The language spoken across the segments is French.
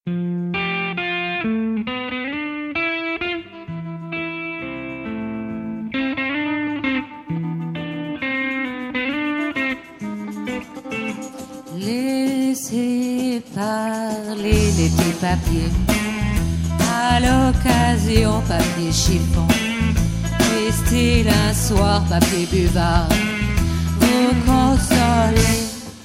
Laissez parler les petits papiers, à l'occasion papier chiffon, restez un soir papier buvard, vous consolez.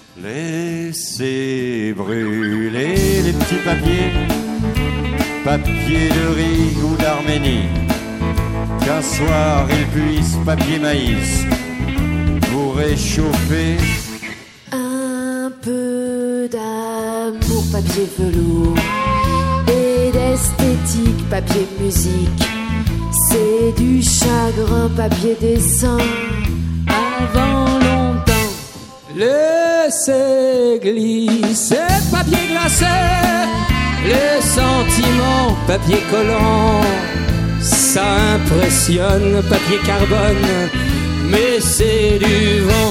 Laissez brûler les petits papiers, papier de riz ou d'Arménie, qu'un soir ils puissent papier maïs vous réchauffer. Un peu d'amour, papier velours, et d'esthétique, papier musique. C'est du chagrin, papier dessin, avant longtemps. Laissez glisser, papier glacé, les sentiments, papier collant. Ça impressionne, papier carbone, mais c'est du vent.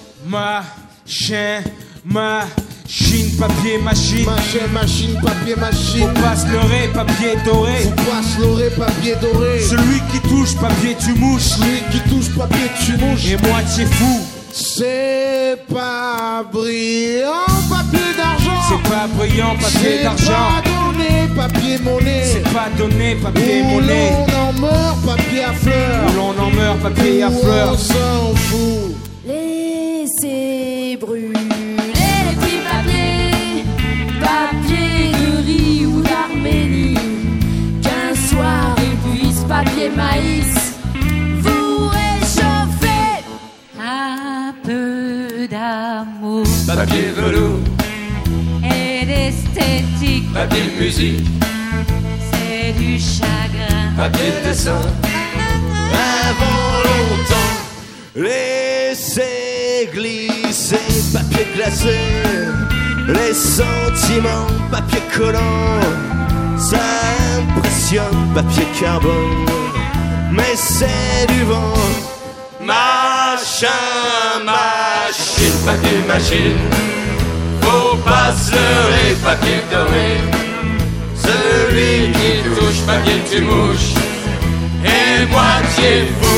Machine, papier, machine. Machine, papier, machine. Faut pas se leurrer, papier doré. Faut pas se leurrer, papier doré. Celui qui touche, papier, tu mouches. Celui qui touche, papier, tu mouches. Et moitié fou. C'est pas brillant, papier d'argent. C'est pas brillant, papier d'argent. C'est pas donné, papier monnaie. C'est pas donné, papier monnaie. Où l'on en meurt, papier à fleurs. Où l'on en meurt, papier à fleurs. On s'en fout. Laissez brûler les petits papiers, papier de riz ou d'Arménie, qu'un soir ils puissent papier maïs vous réchauffer. Un peu d'amour, Papier velours, et d'esthétique, papier musique, c'est du chagrin, papier dessin. Avant longtemps, laissez glisser, papier glacé, les sentiments, papier collant. Ça impressionne, papier carbone, mais c'est du vent. Machine, Papier machine, faut pas se leurrer, papier doré. Celui qui touche, papier tu mouches, et moitié fou.